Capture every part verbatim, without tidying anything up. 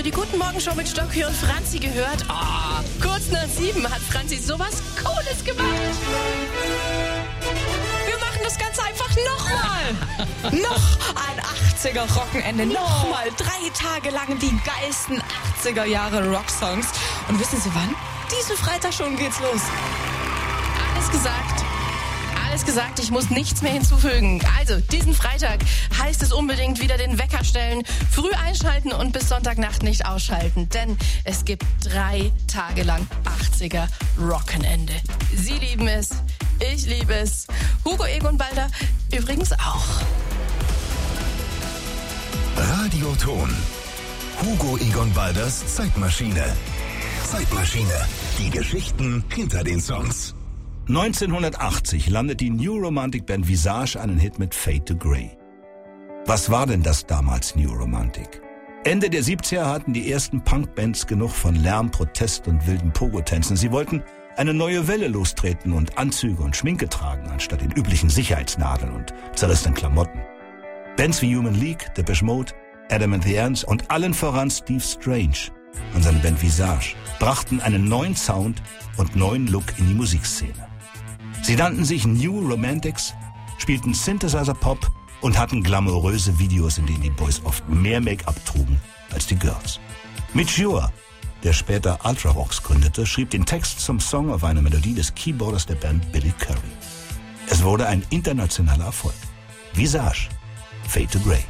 die Guten Morgen-Show mit Stocki und Franzi gehört? Oh, kurz nach sieben hat Franzi sowas Cooles gemacht. Wir machen das Ganze einfach nochmal. Noch ein achtziger-Rockenende. Nochmal drei Tage lang die geilsten achtziger-Jahre-Rocksongs. Und wissen Sie wann? Diesen Freitag schon geht's los. Alles gesagt. Alles gesagt, ich muss nichts mehr hinzufügen. Also, diesen Freitag heißt es unbedingt wieder den Wecker stellen, früh einschalten und bis Sonntagnacht nicht ausschalten. Denn es gibt drei Tage lang achtziger Rockenende. Sie lieben es, ich liebe es. Hugo Egon Balder übrigens auch. Radioton. Hugo Egon Balders Zeitmaschine. Zeitmaschine. Die Geschichten hinter den Songs. neunzehnhundertachtzig landet die New Romantic Band Visage einen Hit mit Fade to Grey. Was war denn das damals New Romantic? Ende der siebziger hatten die ersten Punkbands genug von Lärm, Protest und wilden Pogo-Tänzen. Sie wollten eine neue Welle lostreten und Anzüge und Schminke tragen, anstatt den üblichen Sicherheitsnadeln und zerrissenen Klamotten. Bands wie Human League, Depeche Mode, Adam and the Ants und allen voran Steve Strange und seine Band Visage brachten einen neuen Sound und neuen Look in die Musikszene. Sie nannten sich New Romantics, spielten Synthesizer-Pop und hatten glamouröse Videos, in denen die Boys oft mehr Make-up trugen als die Girls. Mitch Ure, der später Ultravox gründete, schrieb den Text zum Song auf eine Melodie des Keyboarders der Band Billy Curry. Es wurde ein internationaler Erfolg. Visage, Fade to Grey.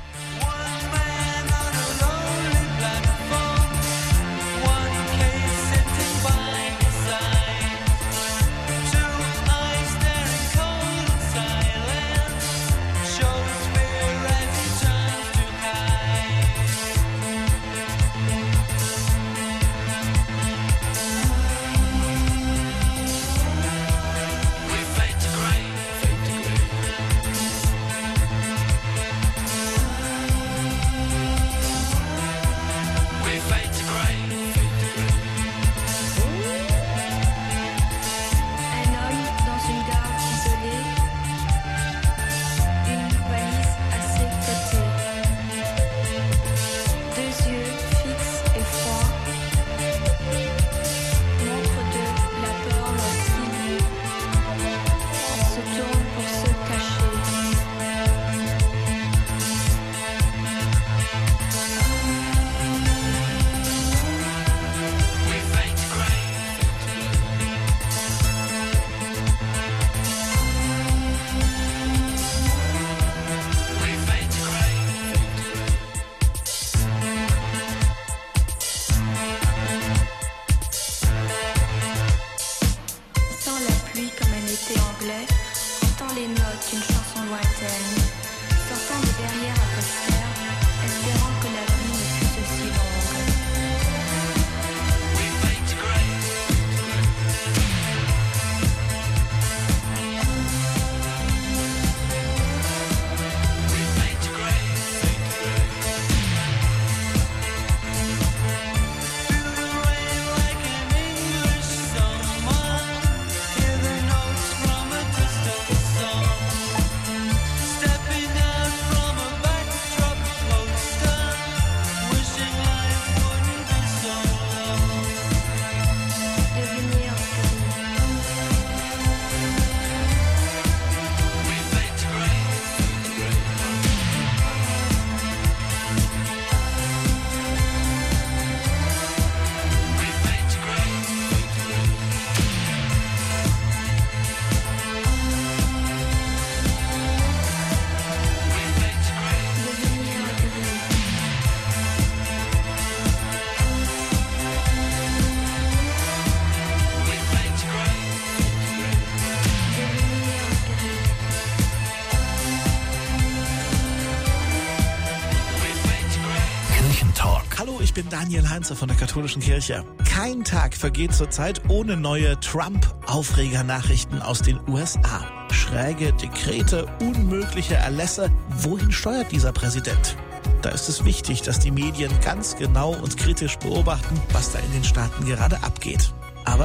Ich bin Daniel Heinze von der Katholischen Kirche. Kein Tag vergeht zurzeit ohne neue Trump-Aufreger-Nachrichten aus den U S A. Schräge Dekrete, unmögliche Erlässe. Wohin steuert dieser Präsident? Da ist es wichtig, dass die Medien ganz genau und kritisch beobachten, was da in den Staaten gerade abgeht. Aber ich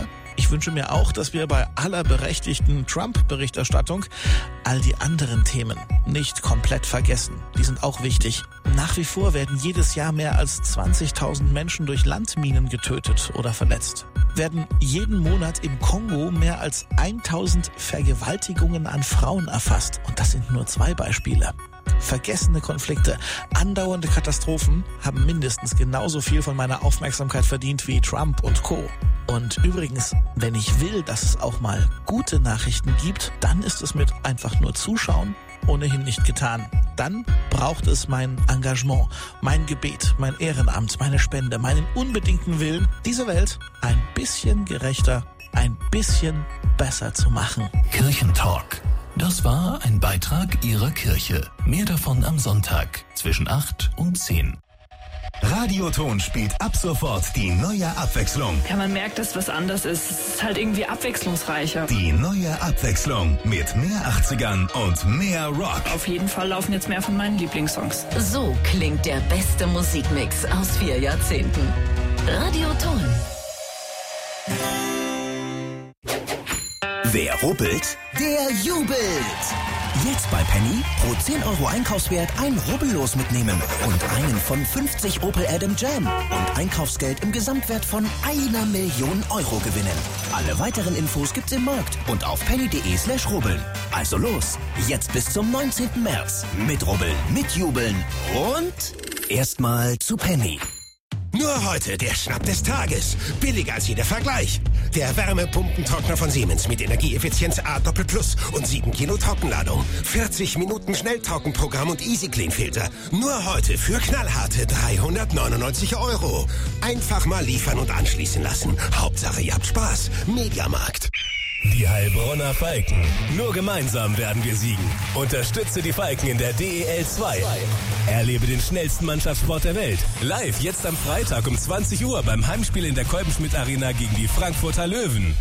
Ich wünsche mir auch, dass wir bei aller berechtigten Trump-Berichterstattung all die anderen Themen nicht komplett vergessen. Die sind auch wichtig. Nach wie vor werden jedes Jahr mehr als zwanzigtausend Menschen durch Landminen getötet oder verletzt. Werden jeden Monat im Kongo mehr als tausend Vergewaltigungen an Frauen erfasst. Und das sind nur zwei Beispiele. Vergessene Konflikte, andauernde Katastrophen haben mindestens genauso viel von meiner Aufmerksamkeit verdient wie Trump und Co. Und übrigens, wenn ich will, dass es auch mal gute Nachrichten gibt, dann ist es mit einfach nur Zuschauen ohnehin nicht getan. Dann braucht es mein Engagement, mein Gebet, mein Ehrenamt, meine Spende, meinen unbedingten Willen, diese Welt ein bisschen gerechter, ein bisschen besser zu machen. Kirchentalk. Das war ein Beitrag Ihrer Kirche. Mehr davon am Sonntag zwischen acht und zehn. Radioton spielt ab sofort die neue Abwechslung. Ja, man merkt, dass was anders ist. Es ist halt irgendwie abwechslungsreicher. Die neue Abwechslung mit mehr achtzigern und mehr Rock. Auf jeden Fall laufen jetzt mehr von meinen Lieblingssongs. So klingt der beste Musikmix aus vier Jahrzehnten. Radioton. Wer rubbelt, der jubelt. Jetzt bei Penny pro zehn Euro Einkaufswert ein Rubbellos mitnehmen und einen von fünfzig Opel Adam Jam und Einkaufsgeld im Gesamtwert von einer Million Euro gewinnen. Alle weiteren Infos gibt's im Markt und auf penny.de slash rubbeln. Also los, jetzt bis zum neunzehnten März. Mit Rubbeln, mit Jubeln und erstmal zu Penny. Nur heute der Schnapp des Tages. Billiger als jeder Vergleich. Der Wärmepumpentrockner von Siemens mit Energieeffizienz A Doppel Plus und sieben Kilo Trockenladung. vierzig Minuten Schnelltrockenprogramm und Easy Clean Filter. Nur heute für knallharte dreihundertneunundneunzig Euro. Einfach mal liefern und anschließen lassen. Hauptsache ihr habt Spaß. Mediamarkt. Die Heilbronner Falken. Nur gemeinsam werden wir siegen. Unterstütze die Falken in der D E L zwei. Erlebe den schnellsten Mannschaftssport der Welt. Live jetzt am Freitag um zwanzig Uhr beim Heimspiel in der Kolbenschmidt Arena gegen die Frankfurter Löwen.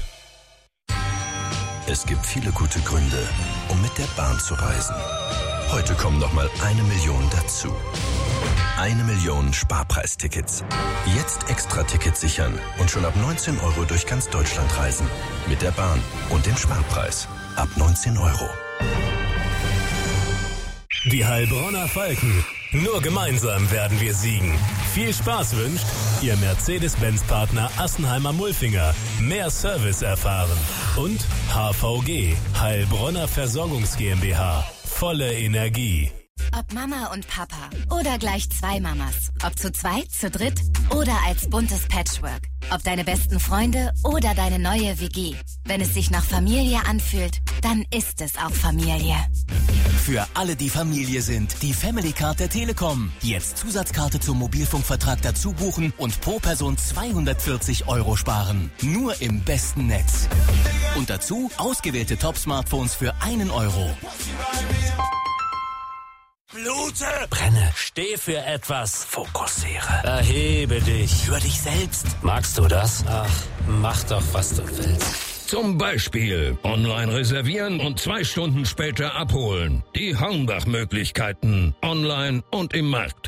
Es gibt viele gute Gründe, um mit der Bahn zu reisen. Heute kommen noch mal eine Million dazu. Eine Million Sparpreistickets. Jetzt Extra-Tickets sichern und schon ab neunzehn Euro durch ganz Deutschland reisen. Mit der Bahn und dem Sparpreis. Ab neunzehn Euro. Die Heilbronner Falken. Nur gemeinsam werden wir siegen. Viel Spaß wünscht Ihr Mercedes-Benz-Partner Assenheimer-Mulfinger. Mehr Service erfahren. Und H V G, Heilbronner Versorgungs GmbH. Volle Energie. Ob Mama und Papa oder gleich zwei Mamas. Ob zu zweit, zu dritt oder als buntes Patchwork. Ob deine besten Freunde oder deine neue W G. Wenn es sich nach Familie anfühlt, dann ist es auch Familie. Für alle, die Familie sind, die Family Card der Telekom. Jetzt Zusatzkarte zum Mobilfunkvertrag dazu buchen und pro Person zweihundertvierzig Euro sparen. Nur im besten Netz. Und dazu ausgewählte Top-Smartphones für einen Euro. Blute! Brenne. Steh für etwas. Fokussiere. Erhebe dich. Hör dich selbst. Magst du das? Ach, mach doch, was du willst. Zum Beispiel online reservieren und zwei Stunden später abholen. Die Hornbach-Möglichkeiten. Online und im Markt.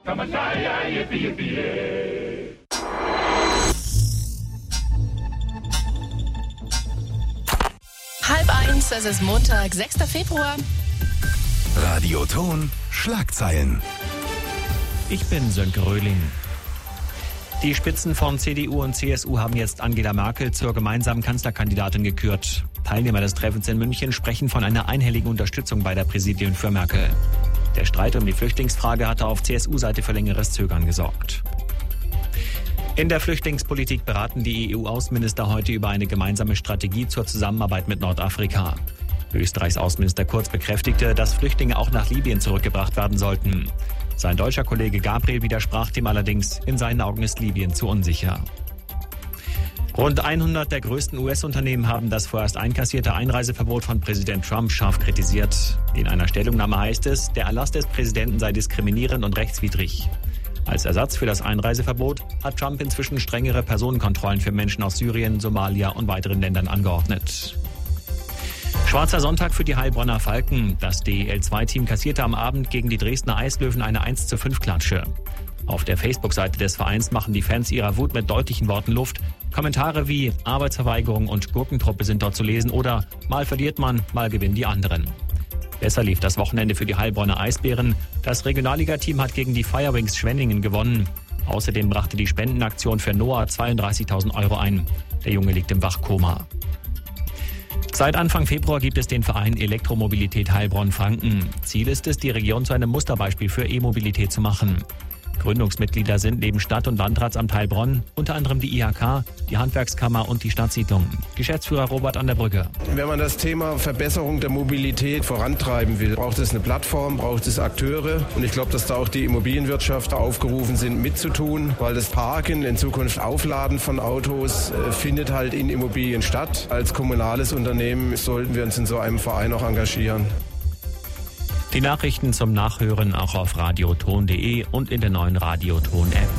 Halb eins, es ist Montag, sechster Februar. Radioton Schlagzeilen. Ich bin Sönke Röhling. Die Spitzen von C D U und C S U haben jetzt Angela Merkel zur gemeinsamen Kanzlerkandidatin gekürt. Teilnehmer des Treffens in München sprechen von einer einhelligen Unterstützung beider Präsidien für Merkel. Der Streit um die Flüchtlingsfrage hatte auf C S U-Seite für längeres Zögern gesorgt. In der Flüchtlingspolitik beraten die E U-Außenminister heute über eine gemeinsame Strategie zur Zusammenarbeit mit Nordafrika. Österreichs Außenminister Kurz bekräftigte, dass Flüchtlinge auch nach Libyen zurückgebracht werden sollten. Sein deutscher Kollege Gabriel widersprach dem allerdings, in seinen Augen ist Libyen zu unsicher. Rund hundert der größten U S-Unternehmen haben das vorerst einkassierte Einreiseverbot von Präsident Trump scharf kritisiert. In einer Stellungnahme heißt es, der Erlass des Präsidenten sei diskriminierend und rechtswidrig. Als Ersatz für das Einreiseverbot hat Trump inzwischen strengere Personenkontrollen für Menschen aus Syrien, Somalia und weiteren Ländern angeordnet. Schwarzer Sonntag für die Heilbronner Falken. Das D E L zwei Team kassierte am Abend gegen die Dresdner Eislöwen eine eins zu fünf Klatsche. Auf der Facebook-Seite des Vereins machen die Fans ihrer Wut mit deutlichen Worten Luft. Kommentare wie Arbeitsverweigerung und Gurkentruppe sind dort zu lesen oder mal verliert man, mal gewinnen die anderen. Besser lief das Wochenende für die Heilbronner Eisbären. Das Regionalligateam hat gegen die Firewings Schwenningen gewonnen. Außerdem brachte die Spendenaktion für Noah zweiunddreißigtausend Euro ein. Der Junge liegt im Wachkoma. Seit Anfang Februar gibt es den Verein Elektromobilität Heilbronn-Franken. Ziel ist es, die Region zu einem Musterbeispiel für E-Mobilität zu machen. Gründungsmitglieder sind neben Stadt- und Landratsamt Heilbronn unter anderem die I H K, die Handwerkskammer und die Stadtsiedlung. Geschäftsführer Robert an der Brücke. Wenn man das Thema Verbesserung der Mobilität vorantreiben will, braucht es eine Plattform, braucht es Akteure. Und ich glaube, dass da auch die Immobilienwirtschaft aufgerufen sind, mitzutun, weil das Parken, in Zukunft Aufladen von Autos, äh, findet halt in Immobilien statt. Als kommunales Unternehmen sollten wir uns in so einem Verein auch engagieren. Die Nachrichten zum Nachhören auch auf radioton punkt de und in der neuen Radioton-App.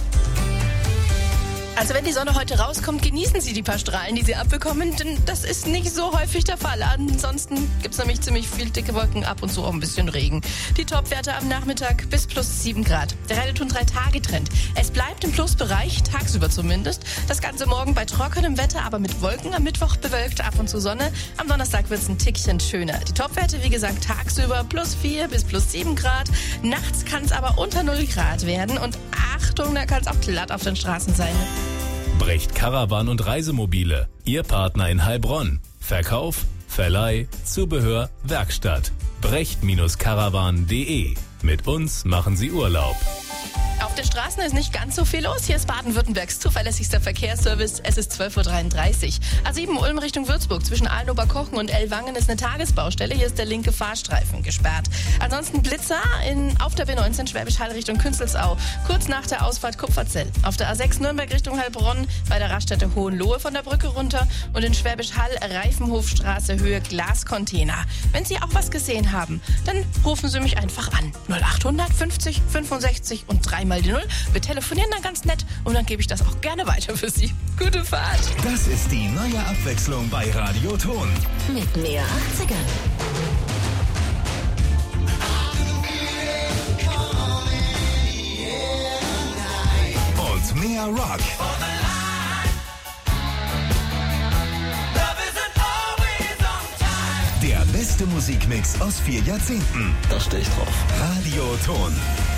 Also wenn die Sonne heute rauskommt, genießen Sie die paar Strahlen, die Sie abbekommen, denn das ist nicht so häufig der Fall. Ansonsten gibt es nämlich ziemlich viel dicke Wolken, ab und zu auch ein bisschen Regen. Die Topwerte am Nachmittag bis plus sieben Grad. Der Radioton drei Tage Trend. Es bleibt im Plusbereich, tagsüber zumindest. Das Ganze morgen bei trockenem Wetter, aber mit Wolken. Am Mittwoch bewölkt, ab und zu Sonne. Am Donnerstag wird es ein Tickchen schöner. Die Topwerte, wie gesagt, tagsüber plus vier bis plus sieben Grad. Nachts kann es aber unter null Grad werden. Und Achtung, da kann es auch glatt auf den Straßen sein. Brecht Caravan und Reisemobile. Ihr Partner in Heilbronn. Verkauf, Verleih, Zubehör, Werkstatt. brecht Caravan punkt de. Mit uns machen Sie Urlaub. Auf den Straßen ist nicht ganz so viel los. Hier ist Baden-Württembergs zuverlässigster Verkehrsservice. Es ist zwölf Uhr dreiunddreißig. A sieben Ulm Richtung Würzburg zwischen Ahlenoberkochen und Ellwangen ist eine Tagesbaustelle. Hier ist der linke Fahrstreifen gesperrt. Ansonsten Blitzer in, auf der B neunzehn Schwäbisch Hall Richtung Künzelsau. Kurz nach der Ausfahrt Kupferzell. Auf der A sechs Nürnberg Richtung Heilbronn bei der Raststätte Hohenlohe von der Brücke runter. Und in Schwäbisch Hall Reifenhofstraße Höhe Glascontainer. Wenn Sie auch was gesehen haben, dann rufen Sie mich einfach an. null achthundert fünfzig fünfundsechzig und dreimal die Null. Wir telefonieren dann ganz nett und dann gebe ich das auch gerne weiter für Sie. Gute Fahrt. Das ist die neue Abwechslung bei Radioton. Mit mehr achtzigern. Und mehr Rock. Der beste Musikmix aus vier Jahrzehnten. Da stehe ich drauf. Radioton.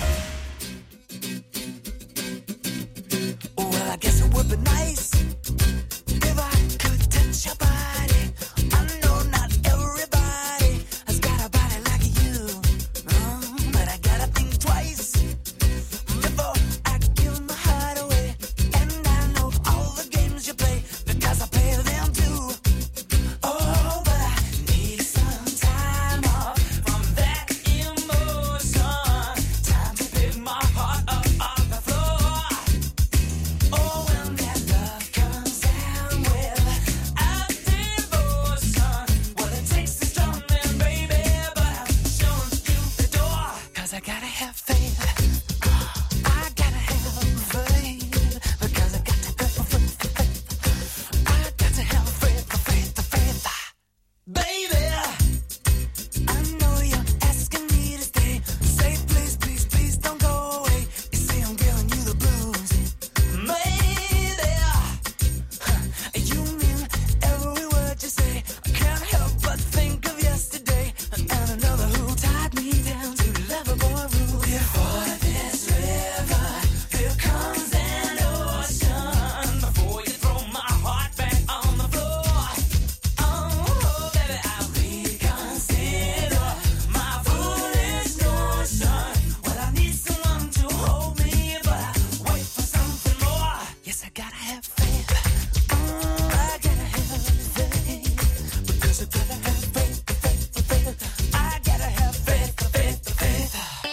I guess it would be nice if I could touch your body. I know not everybody has got a body like you, um, but I gotta think twice before I give my heart away. And I know all the games you play because I play them too. Oh, but I need some time off from that emotion. Time to pick my heart up off the floor. Oh, when that love comes down with a devotion, well, it takes a strong man, baby, but I'm showing you the door. Cause I gotta have faith. I gotta have faith. Because I got to have faith. I got to have faith, faith, faith. Baby, I know you're asking me to stay. Say please, please, please don't go away. You say I'm giving you the blues. Maybe you mean every word you say. I can't help but think of yesterday and another who tied me down to lovable rules. Before this river, here comes an ocean. Before you throw my heart back on the floor. Oh, baby, I reconsider my foolish notion. Well, I need someone to hold me, but I wait for something more. Yes, I gotta have faith. Oh, I gotta have faith. Because I gotta have faith, faith, faith. I gotta have faith, faith, faith.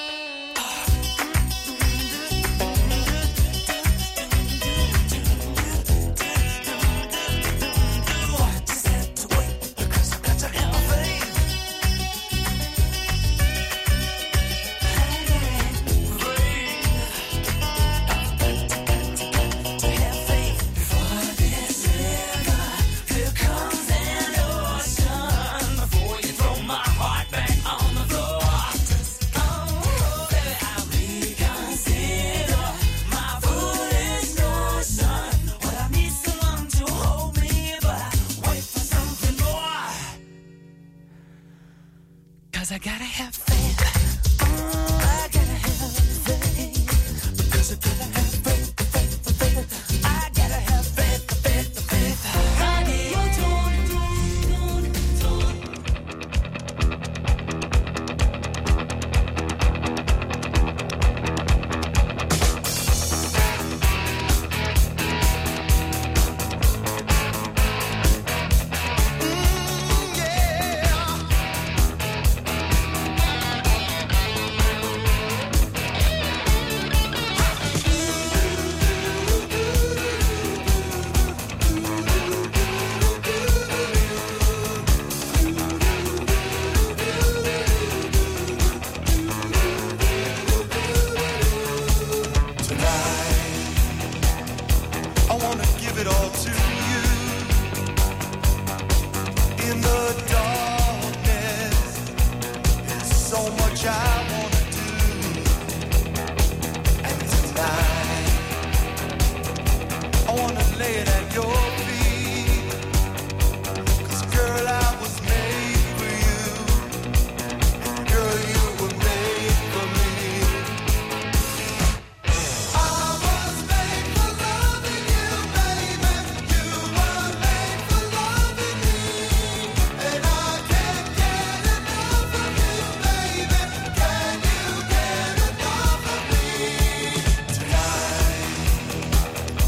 Just have to wait because I got to have faith. To have faith. 'cause I gotta have faith. I gotta have faith, because I gotta have faith, faith, faith. I gotta have faith, faith, faith. Radio Ton, Ton, Ton.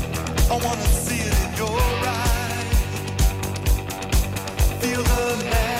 I wanna see it in your eyes. Feel the magic.